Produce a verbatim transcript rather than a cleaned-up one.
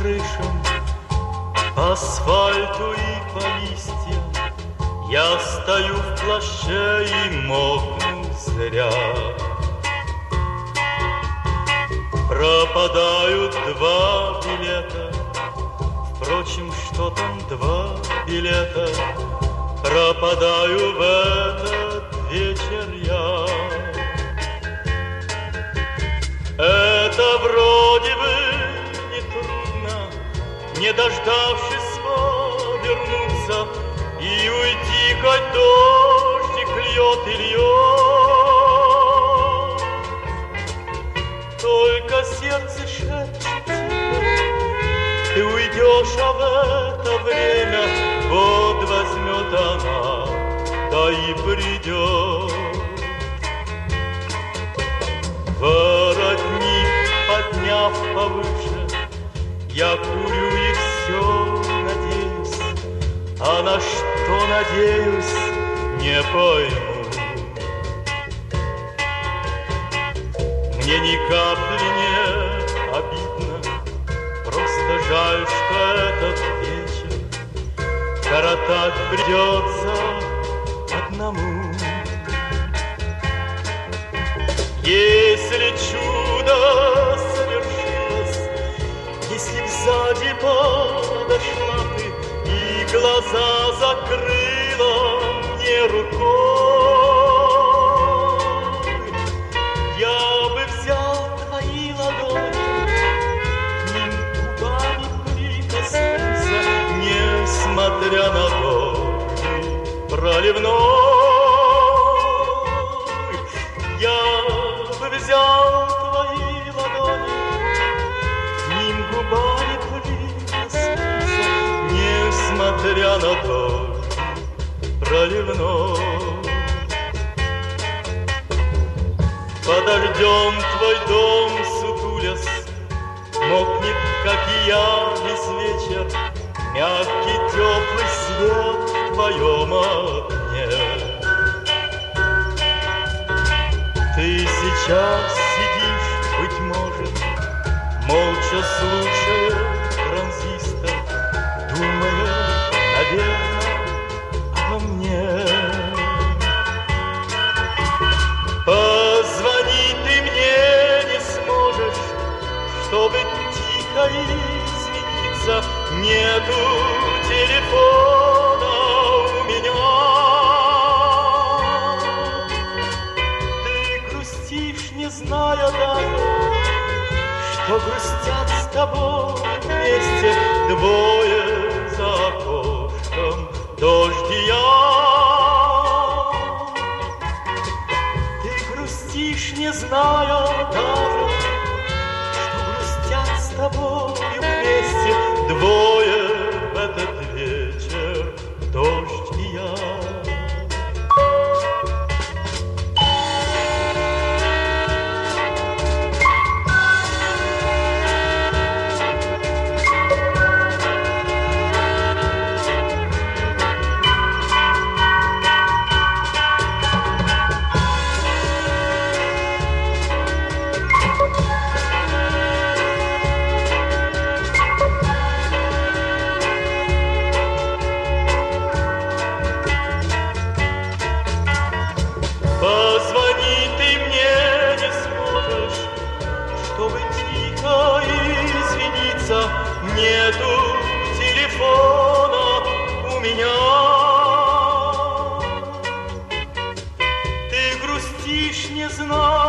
крышам, по асфальту и по листьям. Я стою в плаще и мокну зря. Пропадают два билета. Впрочем, что там два билета? Пропадаю в этот вечер я. Это вроде бы не трудно, не дождавшись вернуться и уйти, хоть дождик льет и льет. Только сердце шепчет тебе: ты уйдешь, а в это время вот возьмет она, да и придет. Воротник подняв повыше, я курю и все надеюсь, а на что надеюсь, не пойму. Мне ни капли не обидно, просто жаль, что этот вечер коротать придется одному. Если чудо совершилось, если б сзади подошла ты и глаза закрыла мне рукой, я бы взял твои ладони, к ним губами прикоснулся, несмотря на дождь проливной. Взял твои ладони, к ним губами прикоснулся, несмотря на дождь проливной. Под дождем твой дом сутулясь мокнет, как и я, весь вечер. Мягкий теплый свет в твоем окне. Ты сейчас сидишь, быть может, молча слушая транзистор, думая, наверное, обо мне. Позвонить ты мне не сможешь, чтобы тихо извиниться. Нету телефона у меня. Не зная даже, что грустят с тобой вместе двое за окошком дождь и я. Ты грустишь, не зная даже, что грустят с тобой вместе двое в этот вечер дождь и я. Позвонить ты мне не сможешь, чтобы тихо извиниться. Нету телефона у меня. Ты грустишь, не знаю.